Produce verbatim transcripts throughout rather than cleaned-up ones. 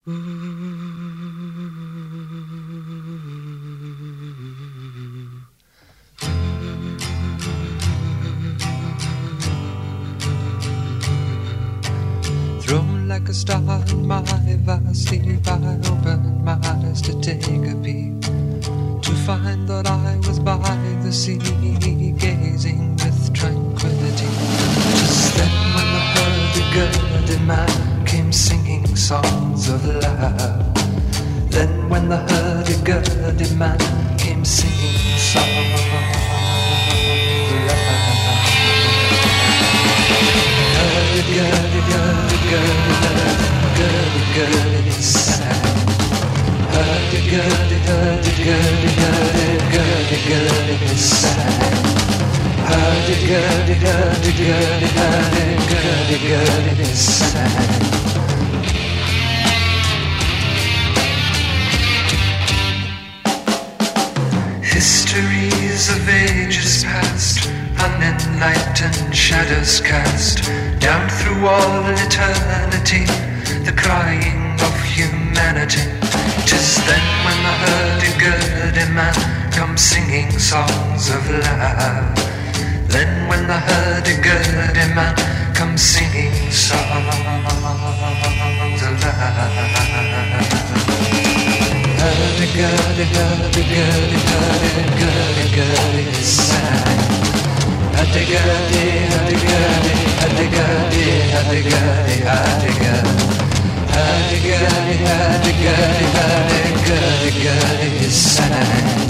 Thrown like a star in my vast sleep, I opened my eyes to take a peep, to find that I was by the sea, gazing with tranquility. Just then when the hurdy-gurdy man came singing songs of love, then when the hurdy-gurdy man came singing songs of love, hurdy-gurdy-gurdy-gurdy-gurdy-gurdy sang. Hurdy-gurdy-gurdy-gurdy-gurdy-gurdy sang. Hurdy-gurdy-gurdy-gurdy-gurdy-gurdy sang. Histories of ages past, unenlightened shadows cast down through all eternity, the crying of humanity. 'Tis then when the hurdy-gurdy man comes singing songs of love. Then when the hurdy-gurdy man comes singing songs of love. Hurdy-gurdy, hurdy-gurdy, hurdy-gurdy-gurdy sang. Hurdy-gurdy, hurdy-gurdy, hurdy-gurdy, hurdy-gurdy, hurdy-gurdy. Hurdy-gurdy, hurdy-gurdy, hurdy-gurdy-gurdy sang.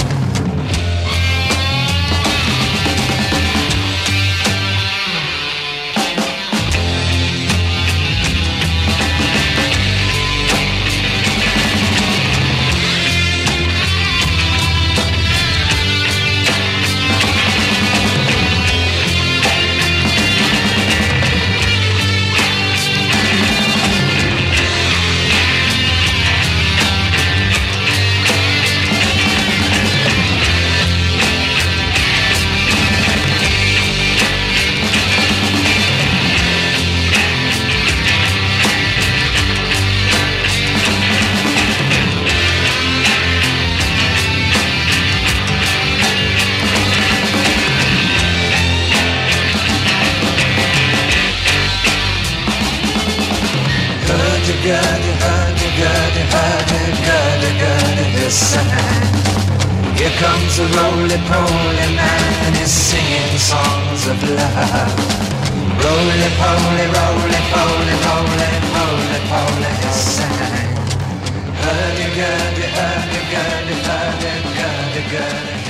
Hurdy-gurdy, hurdy-gurdy, hurdy-gurdy-gurdy, this sang. Here comes a roly-poly man and he's singing songs of love. Roly-poly, roly-poly, roly-poly-poly, he sang. Hurdy-gurdy, hurdy-gurdy, hurdy-gurdy-gurdy.